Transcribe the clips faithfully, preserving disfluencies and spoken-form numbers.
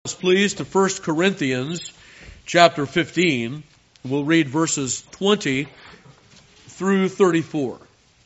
Please to First Corinthians chapter fifteen. We'll read verses twenty through thirty-four.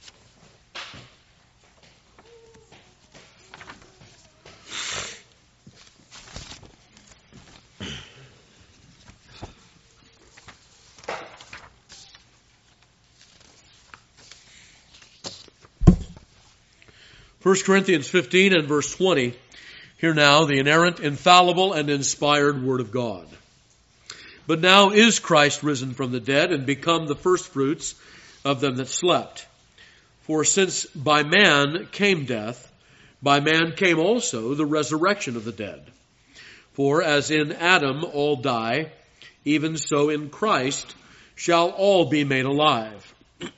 First Corinthians fifteen and verse twenty. Hear now the inerrant, infallible, and inspired Word of God. But now is Christ risen from the dead and become the firstfruits of them that slept. For since by man came death, by man came also the resurrection of the dead. For as in Adam all die, even so in Christ shall all be made alive.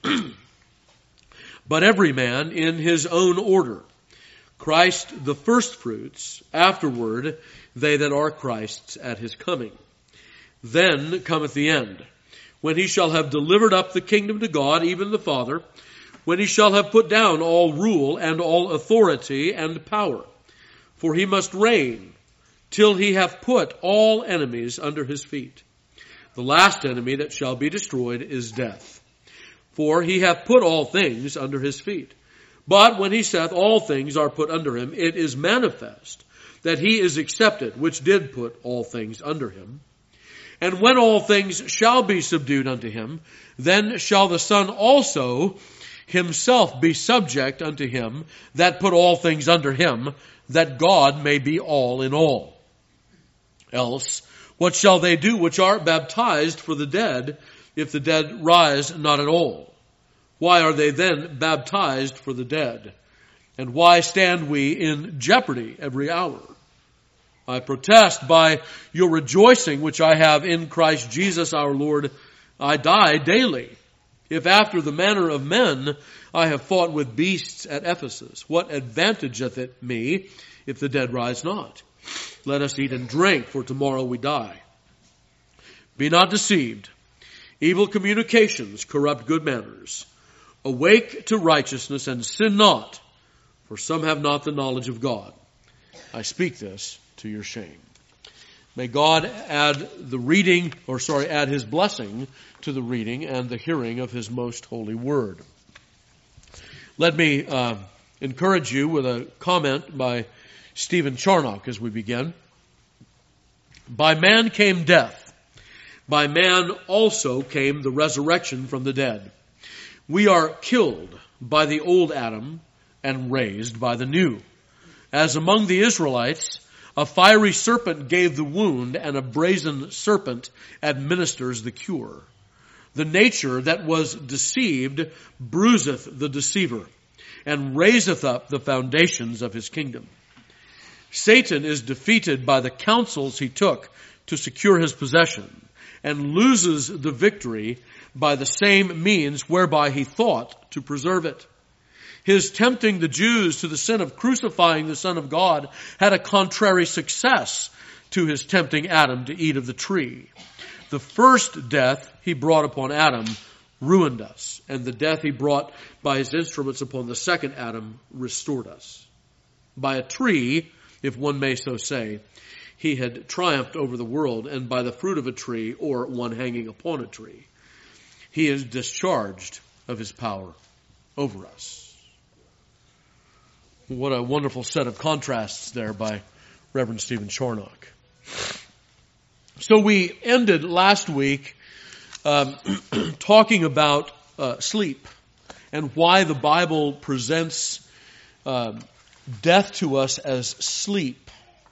But every man in his own order. Christ the firstfruits, afterward they that are Christ's at his coming. Then cometh the end, when he shall have delivered up the kingdom to God, even the Father, when he shall have put down all rule and all authority and power. For he must reign till he have put all enemies under his feet. The last enemy that shall be destroyed is death. For he hath put all things under his feet. But when he saith all things are put under him, it is manifest that he is accepted, which did put all things under him. And when all things shall be subdued unto him, then shall the Son also himself be subject unto him that put all things under him, that God may be all in all. Else, what shall they do which are baptized for the dead, if the dead rise not at all? Why are they then baptized for the dead? And why stand we in jeopardy every hour? I protest by your rejoicing which I have in Christ Jesus our Lord, I die daily. If after the manner of men I have fought with beasts at Ephesus, what advantageth it me if the dead rise not? Let us eat and drink, for tomorrow we die. Be not deceived. Evil communications corrupt good manners. Awake to righteousness and sin not, for some have not the knowledge of God. I speak this to your shame. May God add the reading, or sorry, add his blessing to the reading and the hearing of his most holy word. Let me uh, encourage you with a comment by Stephen Charnock as we begin. By man came death. By man also came the resurrection from the dead. We are killed by the old Adam and raised by the new. As among the Israelites, a fiery serpent gave the wound and a brazen serpent administers the cure. The nature that was deceived bruiseth the deceiver and raiseth up the foundations of his kingdom. Satan is defeated by the counsels he took to secure his possession and loses the victory by the same means whereby he thought to preserve it. His tempting the Jews to the sin of crucifying the Son of God had a contrary success to his tempting Adam to eat of the tree. The first death he brought upon Adam ruined us, and the death he brought by his instruments upon the second Adam restored us. By a tree, if one may so say, he had triumphed over the world, and by the fruit of a tree, or one hanging upon a tree, he is discharged of his power over us. What a wonderful set of contrasts there by Reverend Stephen Charnock. So we ended last week um, talking about uh, sleep and why the Bible presents uh, death to us as sleep.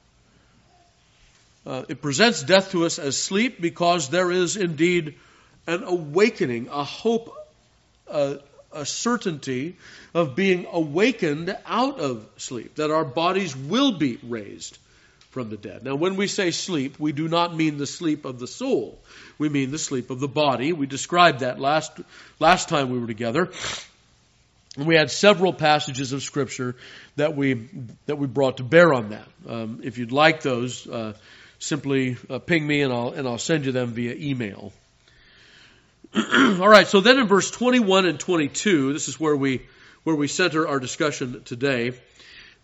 Uh, it presents death to us as sleep because there is indeed an awakening, a hope, a, a certainty of being awakened out of sleep, that our bodies will be raised from the dead. Now, when we say sleep, we do not mean the sleep of the soul. We mean the sleep of the body. We described that last, last time we were together. And we had several passages of Scripture that we, that we brought to bear on that. Um, if you'd like those, uh, simply uh, ping me and I'll, and I'll send you them via email. All right, so then in verse twenty-one and twenty-two, this is where we where we center our discussion today.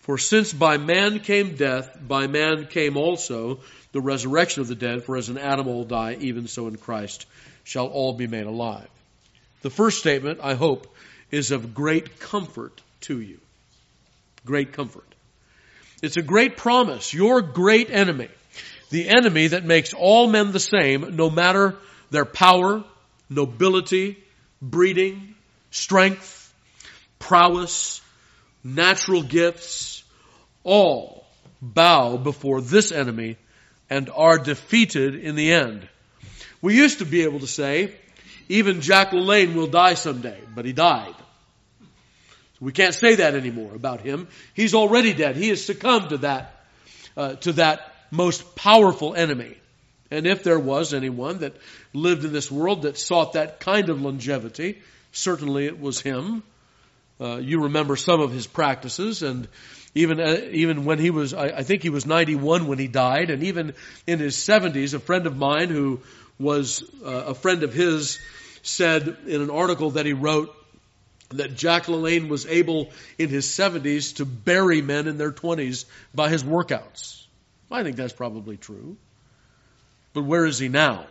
For since by man came death, by man came also the resurrection of the dead. For as in Adam all die, even so in Christ shall all be made alive. The first statement, I hope, is of great comfort to you. Great comfort. It's a great promise. Your great enemy, the enemy that makes all men the same, no matter their power, nobility, breeding, strength, prowess, natural gifts, all bow before this enemy and are defeated in the end. We used to be able to say, even Jack LaLanne will die someday, but he died. We can't say that anymore about him. He's already dead. He has succumbed to that, uh, to that most powerful enemy. And if there was anyone that lived in this world that sought that kind of longevity, certainly it was him. Uh, you remember some of his practices, and even uh, even when he was, I, I think he was ninety-one when he died, and even in his seventies, a friend of mine who was uh, a friend of his said in an article that he wrote that Jack LaLanne was able in his seventies to bury men in their twenties by his workouts. I think that's probably true. But where is he now?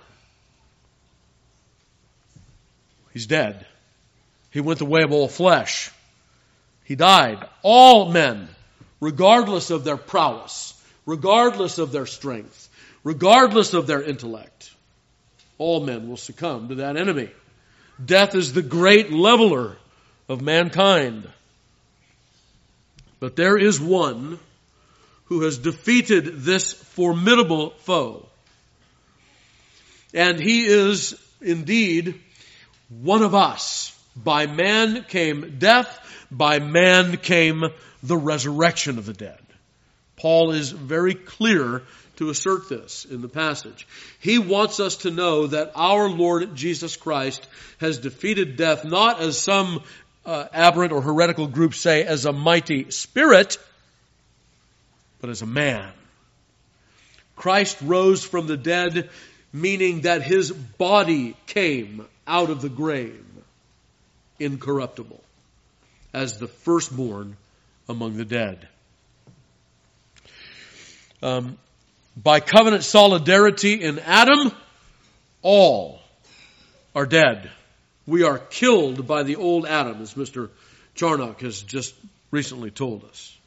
He's dead. He went the way of all flesh. He died. All men, regardless of their prowess, regardless of their strength, regardless of their intellect, all men will succumb to that enemy. Death is the great leveler of mankind. But there is one who has defeated this formidable foe. And he is indeed one of us. By man came death, by man came the resurrection of the dead. Paul is very clear to assert this in the passage. He wants us to know that our Lord Jesus Christ has defeated death, not as some uh, aberrant or heretical groups say, as a mighty spirit, but as a man. Christ rose from the dead, meaning that his body came out of the grave incorruptible, as the firstborn among the dead. Um, by covenant solidarity in Adam, all are dead. We are killed by the old Adam, as Mister Charnock has just recently told us.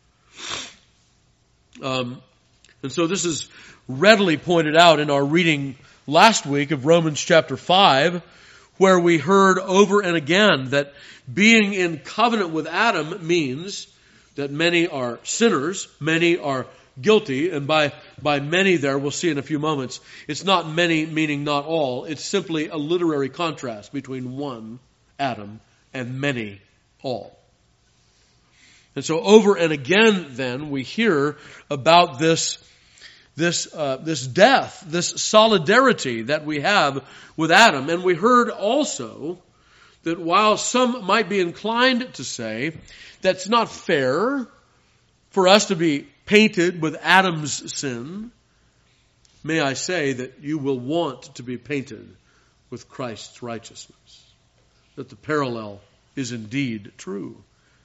Um, and so this is readily pointed out in our reading last week of Romans chapter five, where we heard over and again that being in covenant with Adam means that many are sinners, many are guilty, and by, by many there, we'll see in a few moments, it's not many meaning not all, it's simply a literary contrast between one, Adam, and many, all. And so over and again then, we hear about this This, uh, this death, this solidarity that we have with Adam. And we heard also that while some might be inclined to say that's not fair for us to be painted with Adam's sin, may I say that you will want to be painted with Christ's righteousness. That the parallel is indeed true.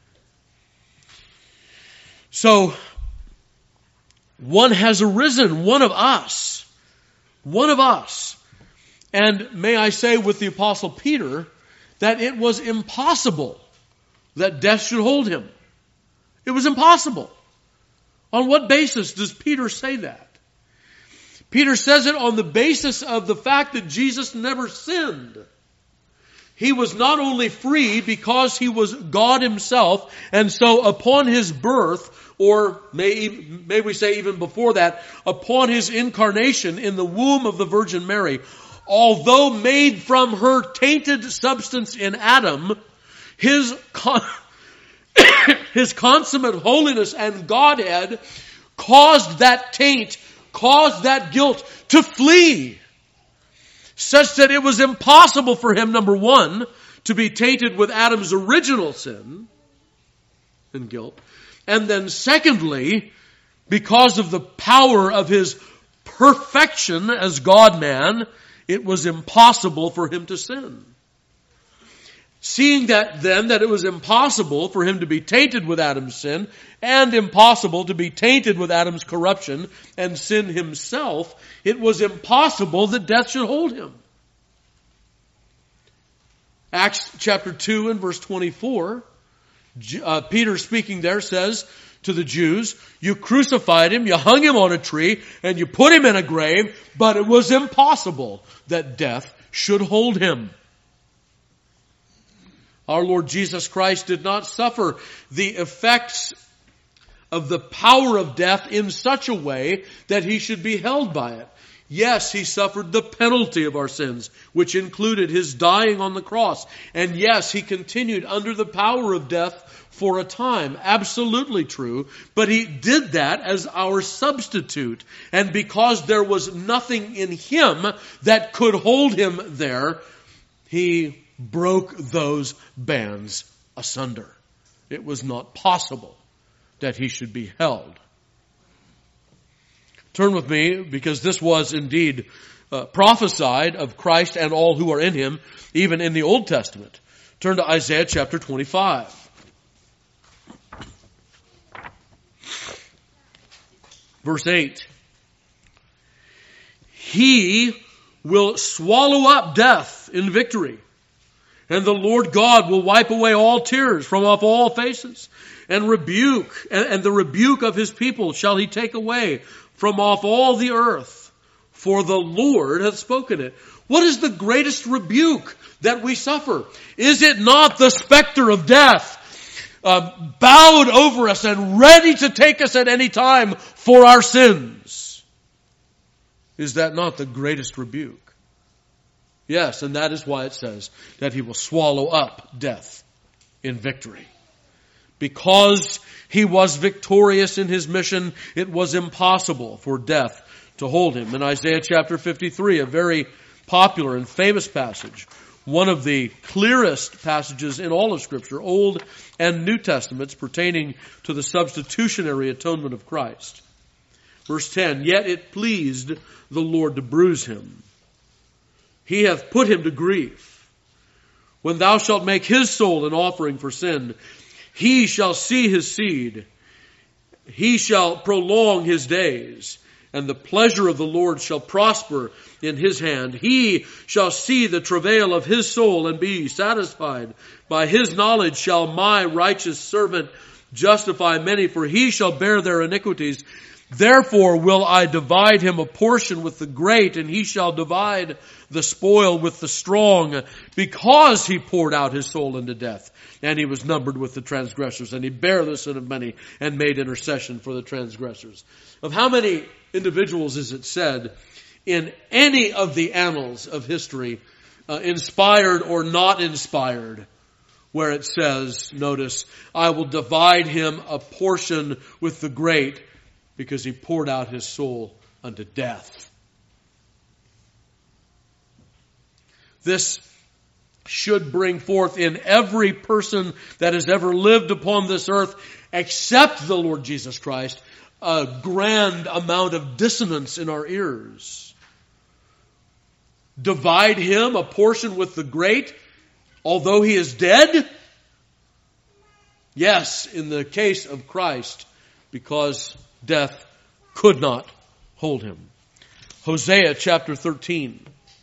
So, one has arisen, one of us, one of us. And may I say with the Apostle Peter that it was impossible that death should hold him. It was impossible. On what basis does Peter say that? Peter says it on the basis of the fact that Jesus never sinned. He was not only free because he was God himself, and so upon his birth, or may, may we say even before that, upon his incarnation in the womb of the Virgin Mary, although made from her tainted substance in Adam, his, con- his consummate holiness and Godhead caused that taint, caused that guilt to flee, such that it was impossible for him, number one, to be tainted with Adam's original sin and guilt. And then secondly, because of the power of his perfection as God-man, it was impossible for him to sin. Seeing that then that it was impossible for him to be tainted with Adam's sin, and impossible to be tainted with Adam's corruption and sin himself, it was impossible that death should hold him. Acts chapter two and verse twenty-four, uh, Peter speaking there says to the Jews, you crucified him, you hung him on a tree, and you put him in a grave, but it was impossible that death should hold him. Our Lord Jesus Christ did not suffer the effects of the power of death in such a way that he should be held by it. Yes, he suffered the penalty of our sins, which included his dying on the cross. And yes, he continued under the power of death for a time. Absolutely true. But he did that as our substitute. And because there was nothing in him that could hold him there, he broke those bands asunder. It was not possible that he should be held. Turn with me, because this was indeed uh, prophesied of Christ and all who are in him, even in the Old Testament. Turn to Isaiah chapter twenty-five. Verse eight. He will swallow up death in victory. And the Lord God will wipe away all tears from off all faces. And rebuke, and, and the rebuke of his people shall he take away from off all the earth. For the Lord hath spoken it. What is the greatest rebuke that we suffer? Is it not the specter of death uh, bowed over us and ready to take us at any time for our sins? Is that not the greatest rebuke? Yes, and that is why it says that he will swallow up death in victory. Because he was victorious in his mission, it was impossible for death to hold him. In Isaiah chapter fifty-three, a very popular and famous passage, one of the clearest passages in all of Scripture, Old and New Testaments, pertaining to the substitutionary atonement of Christ. Verse ten, yet it pleased the Lord to bruise him. He hath put him to grief. When thou shalt make his soul an offering for sin, he shall see his seed. He shall prolong his days, and the pleasure of the Lord shall prosper in his hand. He shall see the travail of his soul and be satisfied. By his knowledge shall my righteous servant justify many, for he shall bear their iniquities. Therefore will I divide him a portion with the great, and he shall divide the spoil with the strong, because he poured out his soul into death, and he was numbered with the transgressors, and he bare the sin of many, and made intercession for the transgressors. Of how many individuals is it said in any of the annals of history, uh, inspired or not inspired, where it says, notice, I will divide him a portion with the great, because he poured out his soul unto death. This should bring forth in every person that has ever lived upon this earth, except the Lord Jesus Christ, a grand amount of dissonance in our ears. Divide him a portion with the great, although he is dead? Yes, in the case of Christ, because death could not hold him. Hosea chapter thirteen.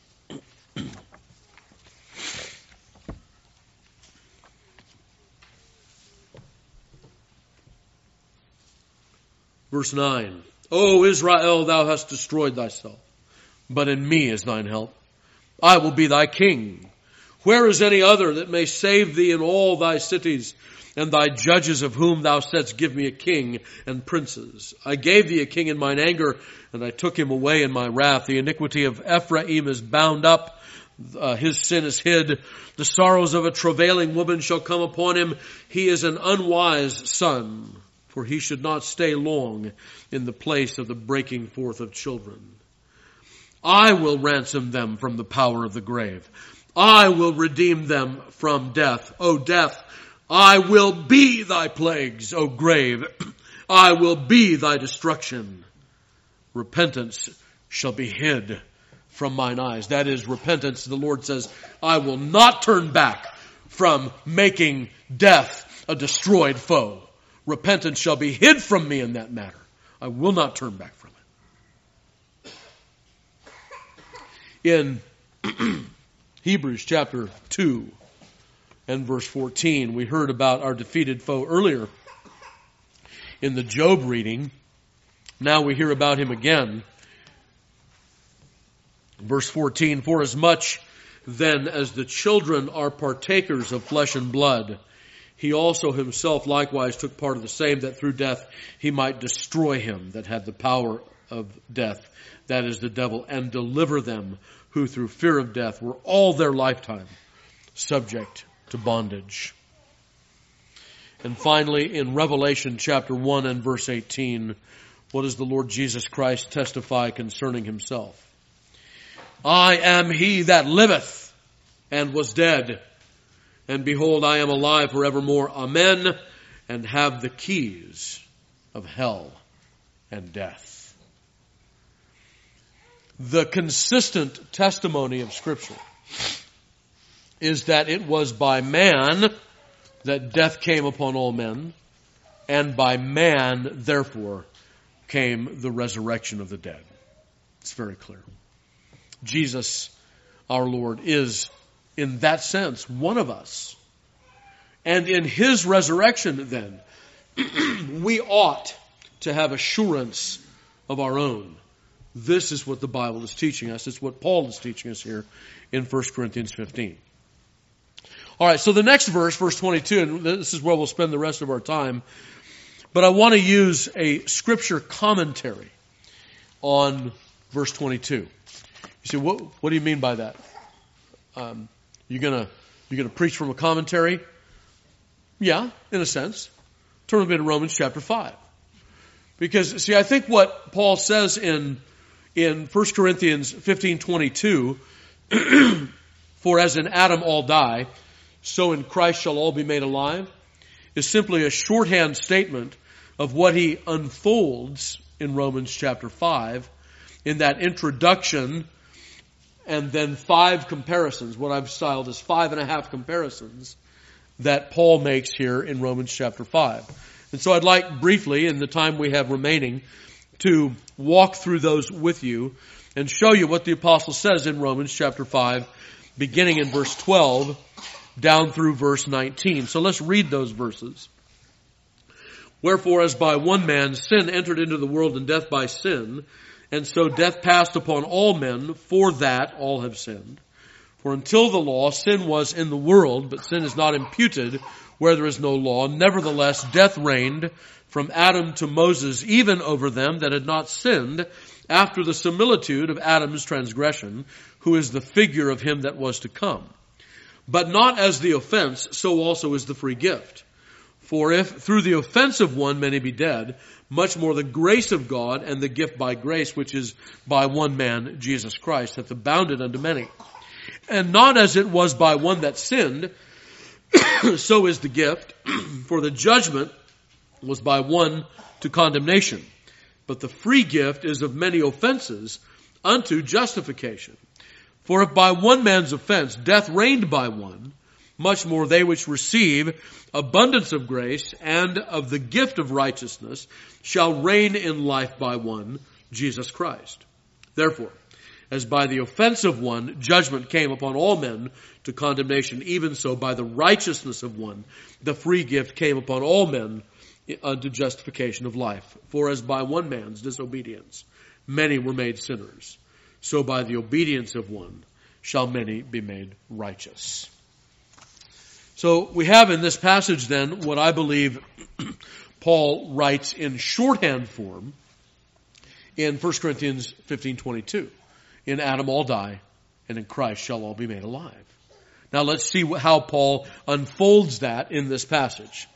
Verse nine. O Israel, thou hast destroyed thyself, but in me is thine help. I will be thy king. Where is any other that may save thee in all thy cities? And thy judges of whom thou saidst, give me a king and princes. I gave thee a king in mine anger, and I took him away in my wrath. The iniquity of Ephraim is bound up, uh, his sin is hid. The sorrows of a travailing woman shall come upon him. He is an unwise son, for he should not stay long in the place of the breaking forth of children. I will ransom them from the power of the grave. I will redeem them from death. O death, I will be thy plagues, O grave. I will be thy destruction. Repentance shall be hid from mine eyes. That is repentance. The Lord says, I will not turn back from making death a destroyed foe. Repentance shall be hid from me in that matter. I will not turn back from it. In Hebrews chapter two and verse fourteen, we heard about our defeated foe earlier in the Job reading. Now we hear about him again. Verse fourteen, for as much then as the children are partakers of flesh and blood, he also himself likewise took part of the same, that through death he might destroy him that had the power of death, that is the devil, and deliver them who through fear of death were all their lifetime subject to bondage. And finally, in Revelation chapter one and verse eighteen, what does the Lord Jesus Christ testify concerning himself? I am he that liveth and was dead, and behold, I am alive forevermore. Amen. And have the keys of hell and death. The consistent testimony of Scripture is that it was by man that death came upon all men, and by man, therefore, came the resurrection of the dead. It's very clear. Jesus, our Lord, is, in that sense, one of us. And in his resurrection, then, we ought to have assurance of our own. This is what the Bible is teaching us. It's what Paul is teaching us here in First Corinthians fifteen. All right, so the next verse, verse twenty-two, and this is where we'll spend the rest of our time, but I want to use a scripture commentary on verse twenty-two. You say, what, what do you mean by that? Um, you're gonna, you're gonna preach from a commentary? Yeah, in a sense. Turn with me to Romans chapter five. Because, see, I think what Paul says in, in First Corinthians fifteen twenty-two, for as in Adam all die, so in Christ shall all be made alive, is simply a shorthand statement of what he unfolds in Romans chapter five, in that introduction and then five comparisons, what I've styled as five and a half comparisons that Paul makes here in Romans chapter five. And so I'd like briefly, in the time we have remaining, to walk through those with you and show you what the apostle says in Romans chapter five, beginning in verse twelve, down through verse nineteen. So let's read those verses. Wherefore, as by one man sin entered into the world, and death by sin, and so death passed upon all men, for that all have sinned. For until the law, sin was in the world, but sin is not imputed where there is no law. Nevertheless, death reigned from Adam to Moses, even over them that had not sinned, after the similitude of Adam's transgression, who is the figure of him that was to come. But not as the offense, so also is the free gift. For if through the offense of one many be dead, much more the grace of God and the gift by grace, which is by one man, Jesus Christ, hath abounded unto many. And not as it was by one that sinned, so is the gift. For the judgment was by one to condemnation, but the free gift is of many offenses unto justification. For if by one man's offense death reigned by one, much more they which receive abundance of grace and of the gift of righteousness shall reign in life by one, Jesus Christ. Therefore, as by the offense of one judgment came upon all men to condemnation, even so by the righteousness of one the free gift came upon all men unto justification of life. For as by one man's disobedience many were made sinners, so by the obedience of one shall many be made righteous. So we have in this passage then what I believe Paul writes in shorthand form in First Corinthians fifteen twenty-two. In Adam all die, and in Christ shall all be made alive. Now let's see how Paul unfolds that in this passage.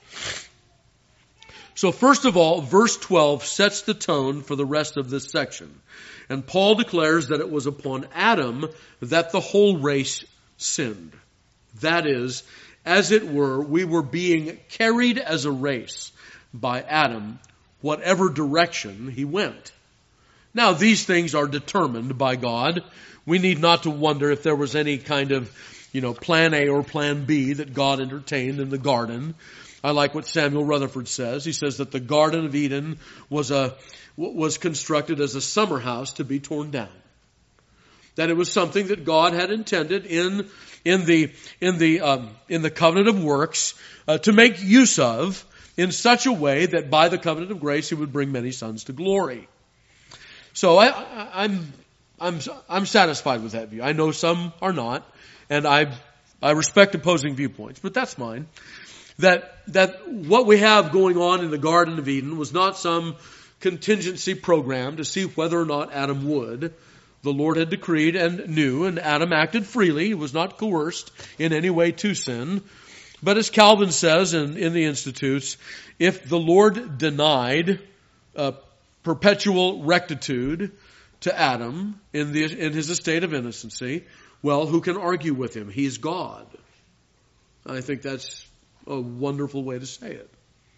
So first of all, verse twelve sets the tone for the rest of this section. And Paul declares that it was upon Adam that the whole race sinned. That is, as it were, we were being carried as a race by Adam, whatever direction he went. Now, these things are determined by God. We need not to wonder if there was any kind of you know, plan A or plan B that God entertained in the garden. I like what Samuel Rutherford says. He says that the Garden of Eden was a was constructed as a summer house to be torn down. That it was something that God had intended in in the in the um, in the covenant of works uh, to make use of in such a way that by the covenant of grace He would bring many sons to glory. So I, I, I'm I'm I'm satisfied with that view. I know some are not, and I I respect opposing viewpoints, but that's mine. That that what we have going on in the Garden of Eden was not some contingency program to see whether or not Adam would. The Lord had decreed and knew, and Adam acted freely. He was not coerced in any way to sin. But as Calvin says in, in the Institutes, if the Lord denied uh, perpetual rectitude to Adam in the in his estate of innocency, well, who can argue with him? He's God. I think that's a wonderful way to say it.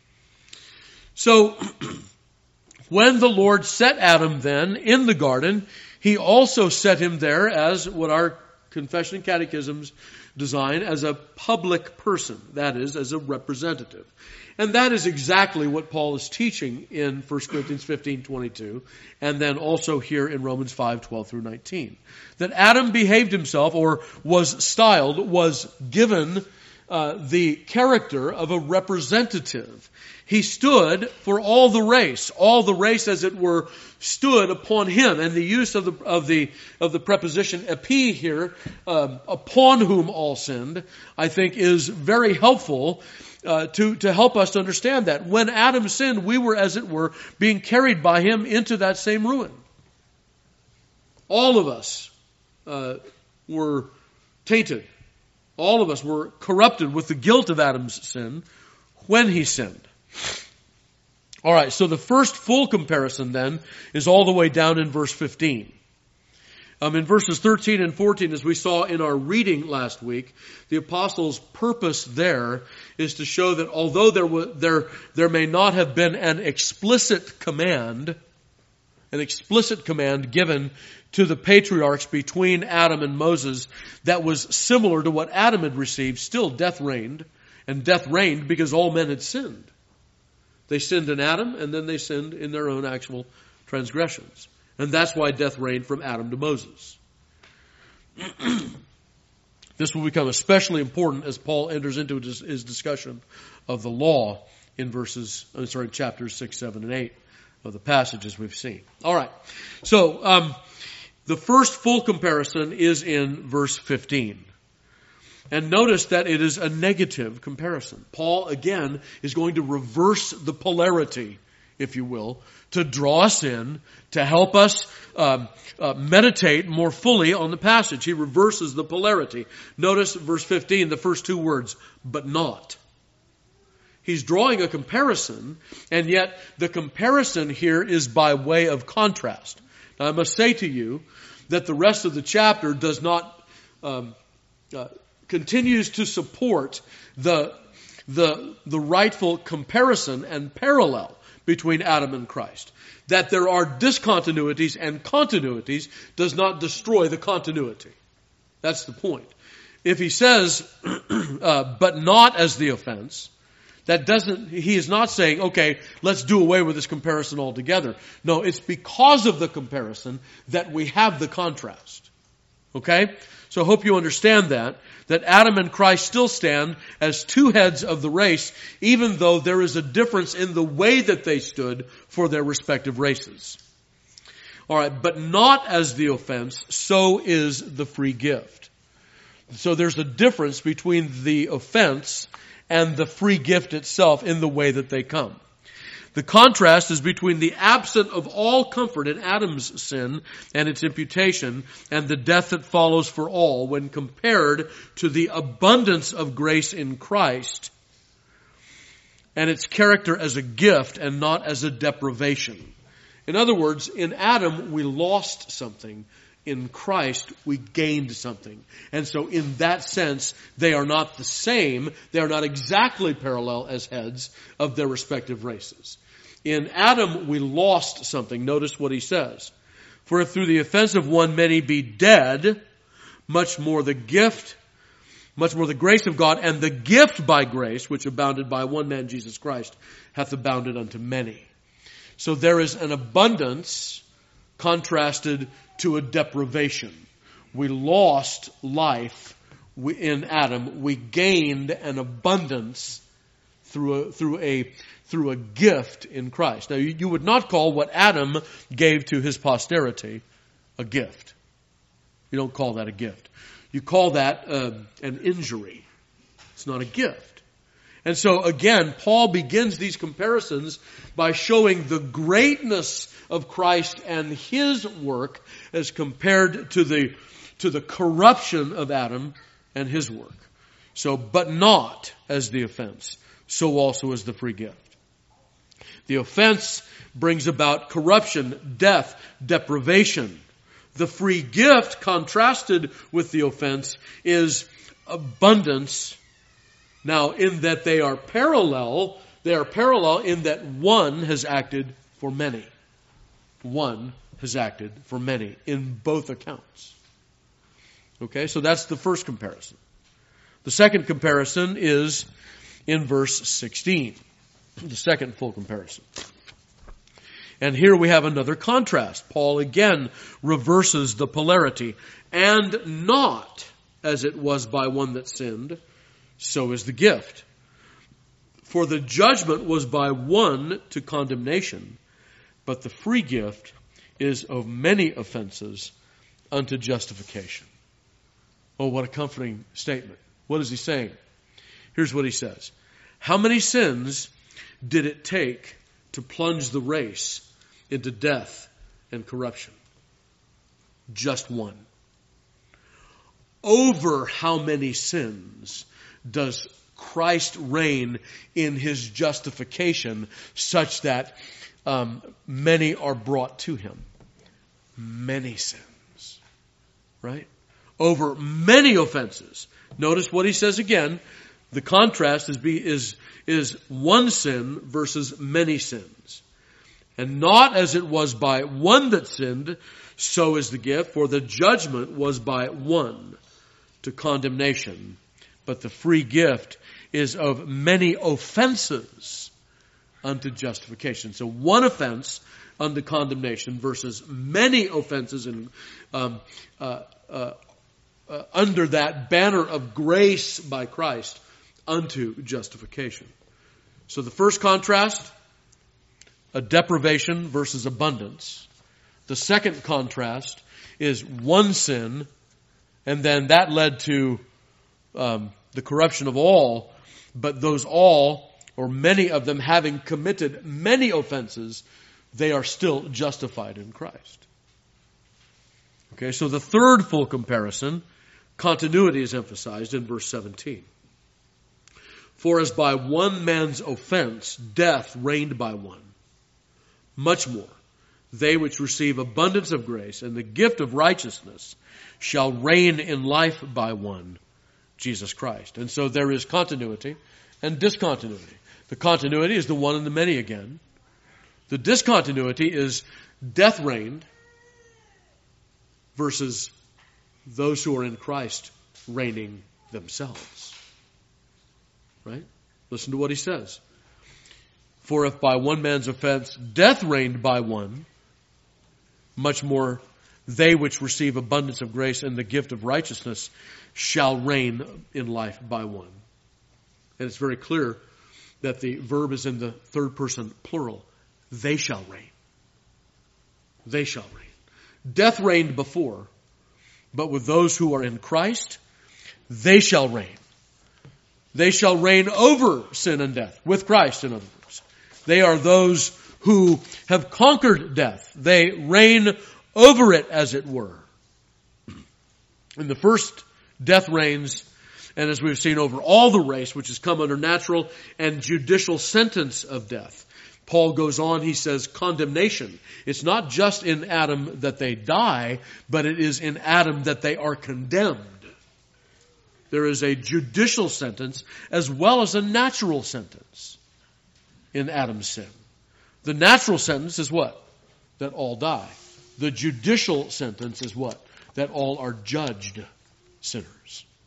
So, when the Lord set Adam then in the garden, He also set him there as what our confession and catechisms design as a public person. That is, as a representative. And that is exactly what Paul is teaching in First Corinthians fifteen twenty-two, and then also here in Romans five twelve through nineteen. That Adam behaved himself, or was styled, was given uh, the character of a representative. He stood for all the race. All the race, as it were, stood upon him. And the use of the of the of the preposition epi here, um, upon whom all sinned, I think is very helpful uh, to to help us to understand that when Adam sinned, we were, as it were, being carried by him into that same ruin. All of us uh, were tainted. All of us were corrupted with the guilt of Adam's sin when he sinned. All right, so the first full comparison then is all the way down in verse fifteen. Um, in verses thirteen and fourteen, as we saw in our reading last week, the apostle's purpose there is to show that although there was, there there may not have been an explicit command, an explicit command given to the patriarchs between Adam and Moses that was similar to what Adam had received, still death reigned, and death reigned because all men had sinned. They sinned in Adam, and then they sinned in their own actual transgressions. And that's why death reigned from Adam to Moses. This will become especially important as Paul enters into his discussion of the law in verses, I'm sorry, chapters six, seven, and eight of the passages we've seen. All right. So, um, the first full comparison is in verse fifteen. And notice that it is a negative comparison. Paul, again, is going to reverse the polarity, if you will, to draw us in, to help us um, uh, meditate more fully on the passage. He reverses the polarity. Notice verse fifteen, the first two words, but not. He's drawing a comparison, and yet the comparison here is by way of contrast. Now, I must say to you that the rest of the chapter does not um, uh, continues to support the, the, the rightful comparison and parallel between Adam and Christ. That there are discontinuities and continuities does not destroy the continuity. That's the point. If he says, uh, but not as the offense, that doesn't, he is not saying, okay, let's do away with this comparison altogether. No, it's because of the comparison that we have the contrast. Okay? So I hope you understand that, that Adam and Christ still stand as two heads of the race, even though there is a difference in the way that they stood for their respective races. All right, but not as the offense, so is the free gift. So there's a difference between the offense and the free gift itself in the way that they come. The contrast is between the absence of all comfort in Adam's sin and its imputation and the death that follows for all when compared to the abundance of grace in Christ and its character as a gift and not as a deprivation. In other words, in Adam we lost something. In Christ we gained something. And so in that sense, they are not the same. They are not exactly parallel as heads of their respective races. In Adam we lost something. Notice what he says. For if through the offense of one many be dead, much more the gift Much more the grace of God and the gift by grace, which abounded by one man, Jesus Christ, hath abounded unto many. So there is an abundance contrasted to a deprivation. We lost life in Adam. We gained an abundance through a, through a, through a gift in Christ. Now, you, you would not call what Adam gave to his posterity a gift. You don't call that a gift. You call that uh, an injury. It's not a gift. And so again, Paul begins these comparisons by showing the greatness of Christ and his work as compared to the, to the corruption of Adam and his work. So, but not as the offense, so also as the free gift. The offense brings about corruption, death, deprivation. The free gift, contrasted with the offense, is abundance. Now, in that they are parallel, they are parallel in that one has acted for many. One has acted for many in both accounts. Okay, so that's the first comparison. The second comparison is in verse sixteen. The second full comparison. And here we have another contrast. Paul again reverses the polarity. And not as it was by one that sinned, so is the gift. For the judgment was by one to condemnation, but the free gift is of many offenses unto justification. Oh, what a comforting statement. What is he saying? Here's what he says. How many sins did it take to plunge the race into death and corruption? Just one. Over how many sins does Christ reign in his justification such that um, many are brought to him? Many sins. Right? Over many offenses. Notice what he says again. The contrast is, be, is, is one sin versus many sins. And not as it was by one that sinned, so is the gift, for the judgment was by one to condemnation, but the free gift is of many offenses unto justification. So one offense unto condemnation versus many offenses in, um, uh, uh, uh, under that banner of grace by Christ unto justification. So the first contrast, a deprivation versus abundance. The second contrast is one sin, and then that led to um, the corruption of all, but those all, or many of them, having committed many offenses, they are still justified in Christ. Okay, so the third full comparison, continuity is emphasized in verse seventeen. For as by one man's offense death reigned by one, much more they which receive abundance of grace and the gift of righteousness shall reign in life by one, Jesus Christ. And so there is continuity and discontinuity. The continuity is the one and the many again. The discontinuity is death reigned versus those who are in Christ reigning themselves. Right? Listen to what he says. For if by one man's offense death reigned by one, much more they which receive abundance of grace and the gift of righteousness shall reign in life by one. And it's very clear that the verb is in the third person plural. They shall reign. They shall reign. Death reigned before, but with those who are in Christ, they shall reign. They shall reign over sin and death, with Christ, in other words. They are those who have conquered death. They reign over it, as it were. In the first, death reigns, and as we've seen, over all the race, which has come under natural and judicial sentence of death. Paul goes on, he says, condemnation. It's not just in Adam that they die, but it is in Adam that they are condemned. There is a judicial sentence as well as a natural sentence in Adam's sin. The natural sentence is what? That all die. The judicial sentence is what? That all are judged sinners.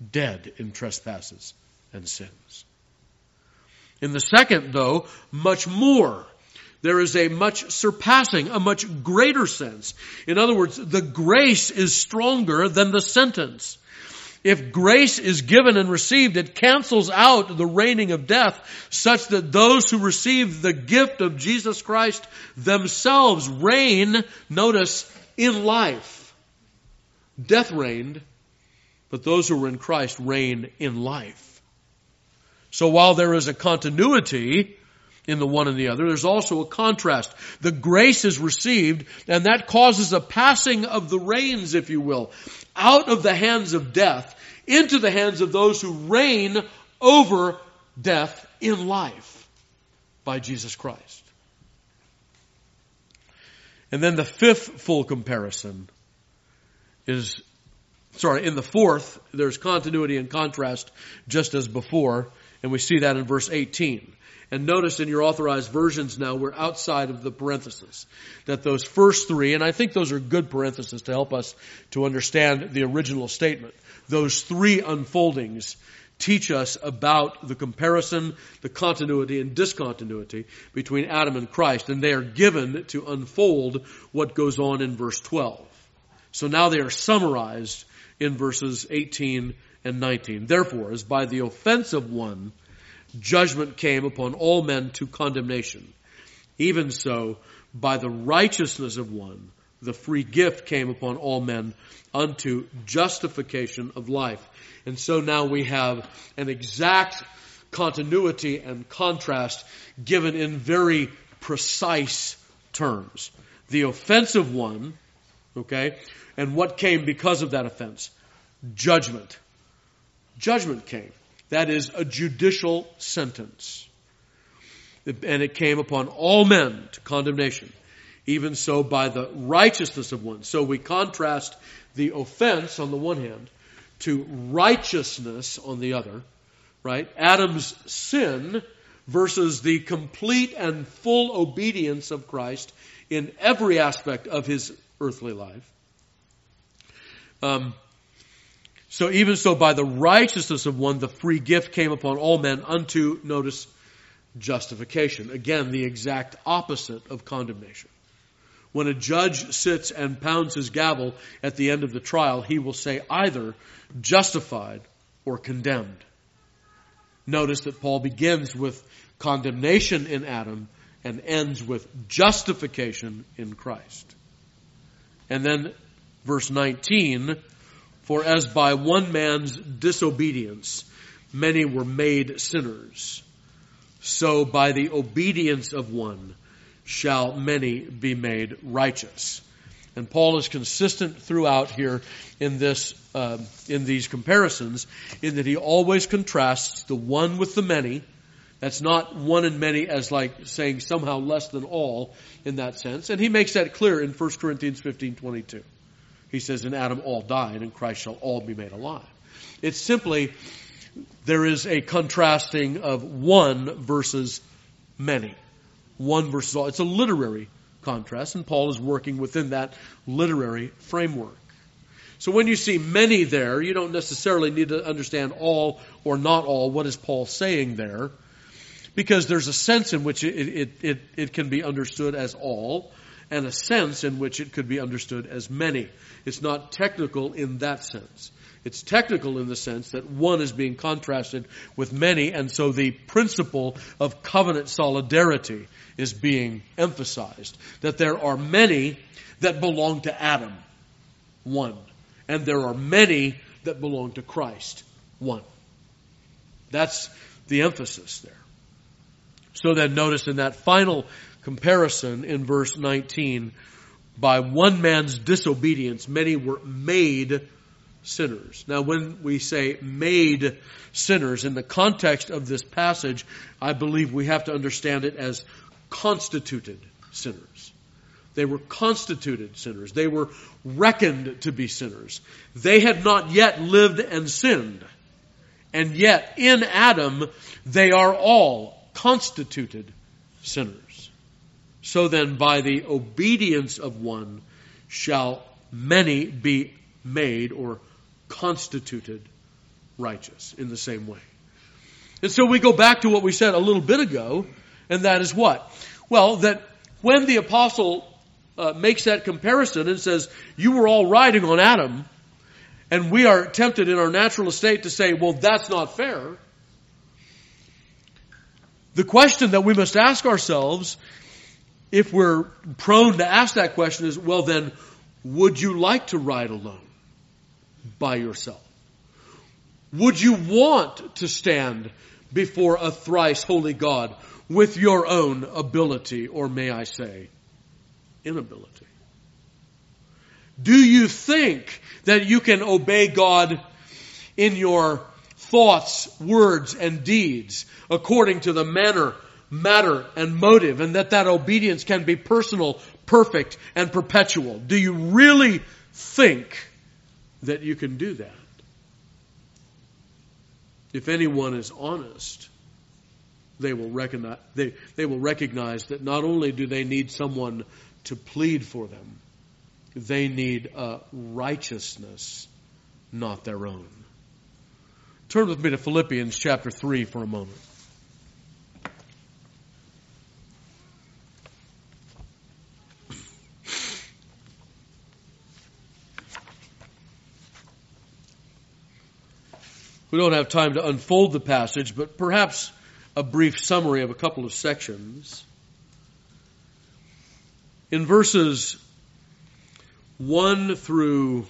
dead in trespasses and sins. In the second, though, much more. There is a much surpassing, a much greater sense. In other words, the grace is stronger than the sentence. If grace is given and received, it cancels out the reigning of death, such that those who receive the gift of Jesus Christ themselves reign, notice, in life. Death reigned, but those who were in Christ reign in life. So while there is a continuity in the one and the other, there's also a contrast. The grace is received, and that causes a passing of the reins, if you will, out of the hands of death into the hands of those who reign over death in life by Jesus Christ. And then the fifth full comparison is, sorry, in the fourth, there's continuity and contrast just as before, and we see that in verse eighteen. And notice in your authorized versions now, we're outside of the parentheses. That those first three, and I think those are good parentheses to help us to understand the original statement. Those three unfoldings teach us about the comparison, the continuity and discontinuity between Adam and Christ. And they are given to unfold what goes on in verse twelve. So now they are summarized in verses eighteen and nineteen. Therefore, as by the offense of one, judgment came upon all men to condemnation. Even so, by the righteousness of one, the free gift came upon all men unto justification of life. And so now we have an exact continuity and contrast given in very precise terms. The offense of one, okay, and what came because of that offense? Judgment. Judgment came. That is a judicial sentence. And it came upon all men to condemnation. Even so by the righteousness of one. So we contrast the offense on the one hand to righteousness on the other. Right? Adam's sin versus the complete and full obedience of Christ in every aspect of his earthly life. Um, So even so, by the righteousness of one, the free gift came upon all men unto, notice, justification. Again, the exact opposite of condemnation. When a judge sits and pounds his gavel at the end of the trial, he will say either justified or condemned. Notice that Paul begins with condemnation in Adam and ends with justification in Christ. And then verse nineteen, for as by one man's disobedience many were made sinners, so by the obedience of one shall many be made righteous. And Paul is consistent throughout here in this, uh, in these comparisons, in that he always contrasts the one with the many. That's not one and many as like saying somehow less than all in that sense. And he makes that clear in First Corinthians fifteen twenty-two. He says, in Adam all died, and Christ shall all be made alive. It's simply, there is a contrasting of one versus many. One versus all. It's a literary contrast, and Paul is working within that literary framework. So when you see many there, you don't necessarily need to understand all or not all. What is Paul saying there? Because there's a sense in which it, it, it, it can be understood as all, and a sense in which it could be understood as many. It's not technical in that sense. It's technical in the sense that one is being contrasted with many, and so the principle of covenant solidarity is being emphasized. That there are many that belong to Adam, one. And there are many that belong to Christ, one. That's the emphasis there. So then notice in that final comparison in verse nineteen, by one man's disobedience, many were made sinners. Now, when we say made sinners, in the context of this passage, I believe we have to understand it as constituted sinners. They were constituted sinners. They were reckoned to be sinners. They had not yet lived and sinned. And yet, in Adam, they are all constituted sinners. So then, by the obedience of one shall many be made or constituted righteous in the same way. And so we go back to what we said a little bit ago, and that is what? Well, that when the apostle uh, makes that comparison and says, you were all riding on Adam, and we are tempted in our natural estate to say, well, that's not fair. The question that we must ask ourselves, if we're prone to ask that question, is, well then, would you like to ride alone by yourself? Would you want to stand before a thrice holy God with your own ability, or may I say, inability? Do you think that you can obey God in your thoughts, words, and deeds according to the manner, matter, and motive, and that that obedience can be personal, perfect, and perpetual? Do you really think that you can do that? If anyone is honest, they will recognize, they, they will recognize that not only do they need someone to plead for them, they need a righteousness, not their own. Turn with me to Philippians chapter three for a moment. We don't have time to unfold the passage, but perhaps a brief summary of a couple of sections. In verses one through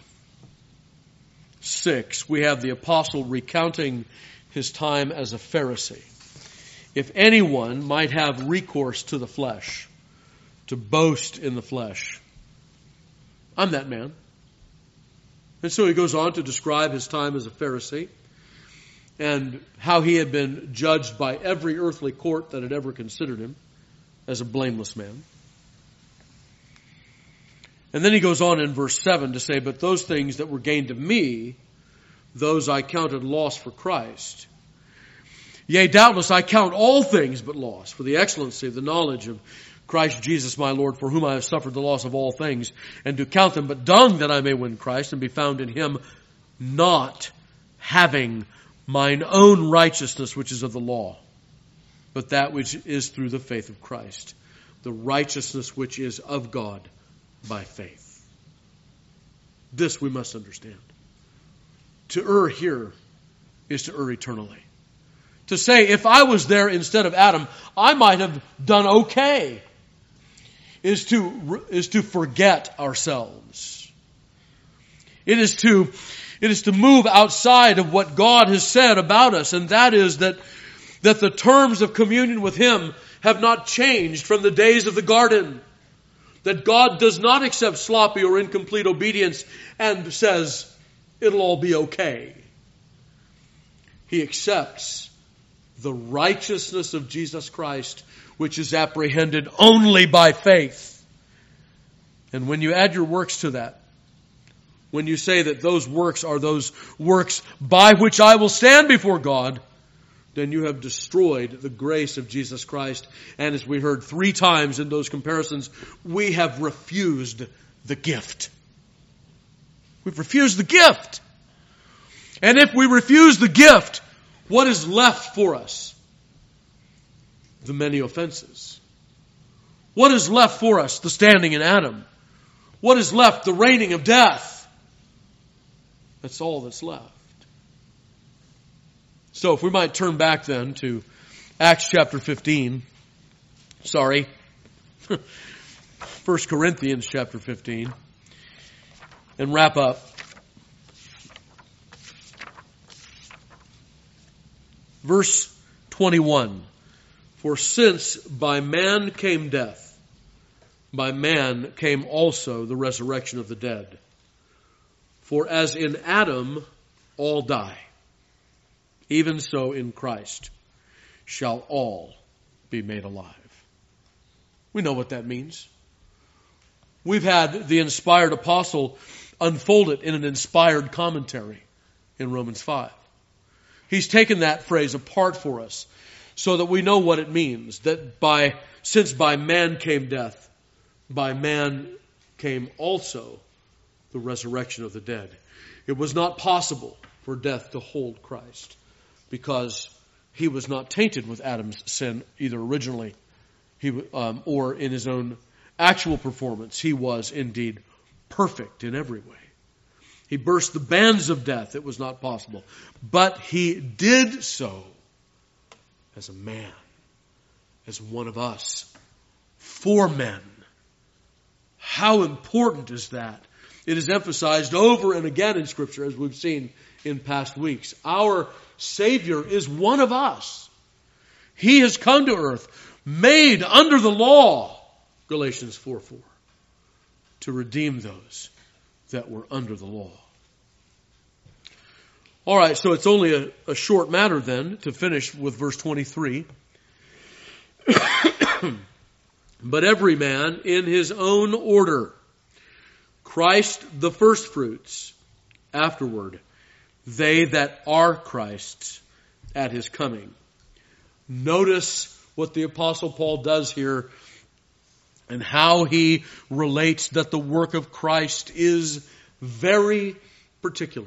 six, we have the apostle recounting his time as a Pharisee. If anyone might have recourse to the flesh, to boast in the flesh, I'm that man. And so he goes on to describe his time as a Pharisee, and how he had been judged by every earthly court that had ever considered him as a blameless man. And then he goes on in verse seven to say, but those things that were gained to me, those I counted loss for Christ. Yea, doubtless I count all things but loss for the excellency of the knowledge of Christ Jesus my Lord, for whom I have suffered the loss of all things, and to count them but dung, that I may win Christ and be found in him, not having mine own righteousness which is of the law, but that which is through the faith of Christ, the righteousness which is of God by faith. This we must understand. To err here is to err eternally. To say, if I was there instead of Adam, I might have done okay, is to, is to forget ourselves. It is to It is to move outside of what God has said about us, and that is that, that the terms of communion with Him have not changed from the days of the garden. That God does not accept sloppy or incomplete obedience and says, it'll all be okay. He accepts the righteousness of Jesus Christ, which is apprehended only by faith. And when you add your works to that, when you say that those works are those works by which I will stand before God, then you have destroyed the grace of Jesus Christ. And as we heard three times in those comparisons, we have refused the gift. We've refused the gift. And if we refuse the gift, what is left for us? The many offenses. What is left for us? The standing in Adam. What is left? The reigning of death. That's all that's left. So if we might turn back then to Acts chapter fifteen. Sorry. First Corinthians chapter fifteen. And wrap up. Verse twenty-one. For since by man came death, by man came also the resurrection of the dead. For as in Adam all die, even so in Christ shall all be made alive. We know what that means. We've had the inspired apostle unfold it in an inspired commentary in Romans five. He's taken that phrase apart for us so that we know what it means. That by, since by man came death, by man came also the resurrection of the dead. It was not possible for death to hold Christ, because he was not tainted with Adam's sin either originally he, um, or in his own actual performance. He was indeed perfect in every way. He burst the bands of death. It was not possible. But he did so as a man, as one of us, for men. How important is that? It is emphasized over and again in Scripture, as we've seen in past weeks. Our Savior is one of us. He has come to earth, made under the law, Galatians four four, to redeem those that were under the law. All right, so it's only a, a short matter then to finish with verse twenty-three. But every man in his own order, Christ the firstfruits, afterward, they that are Christ's at his coming. Notice what the Apostle Paul does here and how he relates that the work of Christ is very particular.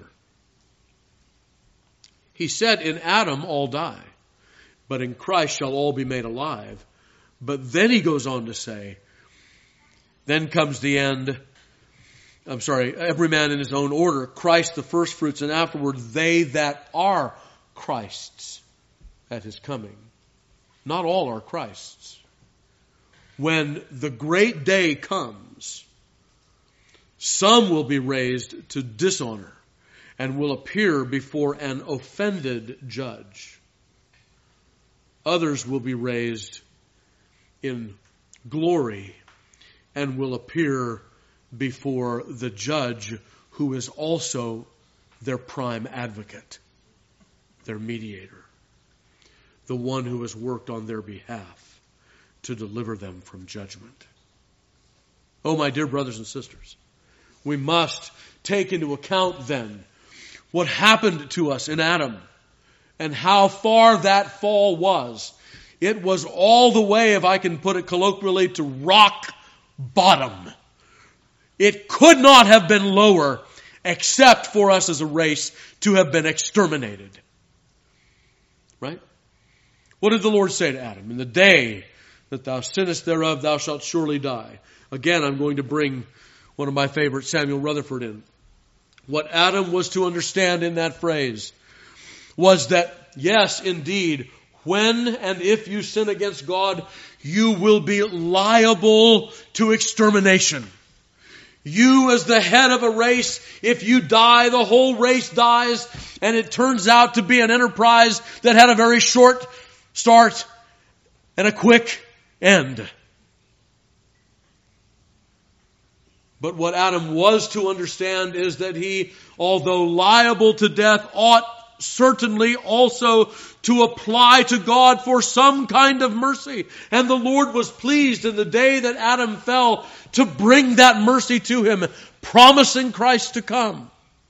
He said, in Adam all die, but in Christ shall all be made alive. But then he goes on to say, then comes the end. I'm sorry, every man in his own order, Christ the firstfruits, and afterward they that are Christ's at his coming. Not all are Christ's. When the great day comes, some will be raised to dishonor and will appear before an offended judge. Others will be raised in glory and will appear before the judge who is also their prime advocate, their mediator, the one who has worked on their behalf to deliver them from judgment. Oh, my dear brothers and sisters, we must take into account then what happened to us in Adam and how far that fall was. It was all the way, if I can put it colloquially, to rock bottom. It could not have been lower except for us as a race to have been exterminated. Right? What did the Lord say to Adam? In the day that thou sinnest thereof, thou shalt surely die. Again, I'm going to bring one of my favorites, Samuel Rutherford, in. What Adam was to understand in that phrase was that, yes, indeed, when and if you sin against God, you will be liable to extermination. You, as the head of a race, if you die, the whole race dies, and it turns out to be an enterprise that had a very short start and a quick end. But what Adam was to understand is that he, although liable to death, ought certainly also to apply to God for some kind of mercy. And the Lord was pleased in the day that Adam fell to bring that mercy to him, promising Christ to come.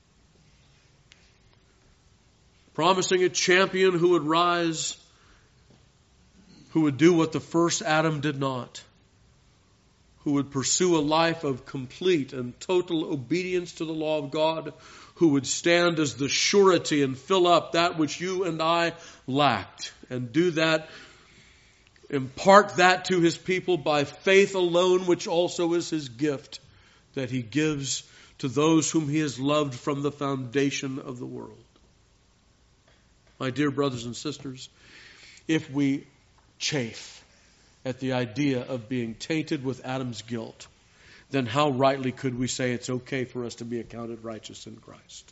Promising a champion who would rise, who would do what the first Adam did not, who would pursue a life of complete and total obedience to the law of God, who would stand as the surety and fill up that which you and I lacked, and do that, impart that to his people by faith alone, which also is his gift that he gives to those whom he has loved from the foundation of the world. My dear brothers and sisters, if we chafe at the idea of being tainted with Adam's guilt, then how rightly could we say it's okay for us to be accounted righteous in Christ?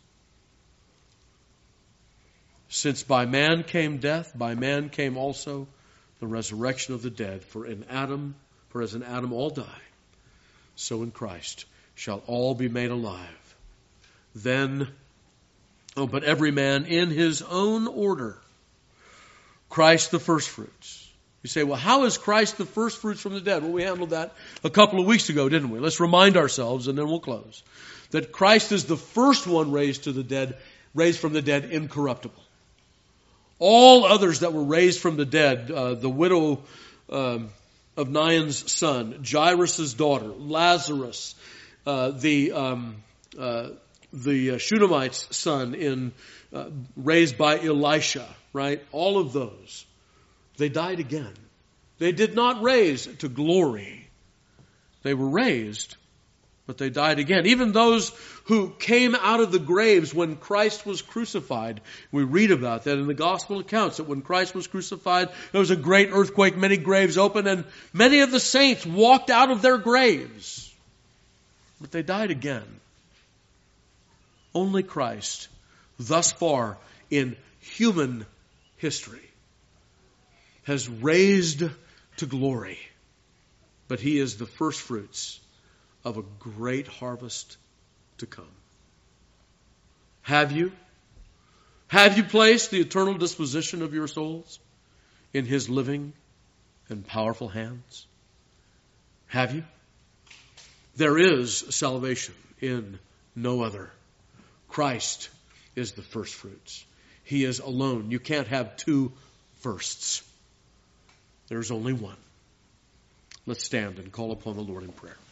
Since by man came death, by man came also the resurrection of the dead. For in Adam, for as in Adam all die, so in Christ shall all be made alive. Then, oh, but every man in his own order, Christ the firstfruits. You say, well, how is Christ the firstfruits from the dead? Well, we handled that a couple of weeks ago, didn't we? Let's remind ourselves, and then we'll close. That Christ is the first one raised to the dead, raised from the dead, incorruptible. All others that were raised from the dead, uh, the widow um, of Nain's son, Jairus' daughter, Lazarus, uh, the um, uh, the uh, Shunammite's son in uh, raised by Elisha, right? All of those, they died again. They did not raise to glory. They were raised, but they died again. Even those who came out of the graves when Christ was crucified. We read about that in the gospel accounts, that when Christ was crucified, there was a great earthquake, many graves opened, and many of the saints walked out of their graves. But they died again. Only Christ, thus far in human history, has raised to glory. But he is the first fruits of a great harvest to come. Have you? Have you placed the eternal disposition of your souls in his living and powerful hands? Have you? There is salvation in no other. Christ is the first fruits. He is alone. You can't have two firsts. There's only one. Let's stand and call upon the Lord in prayer.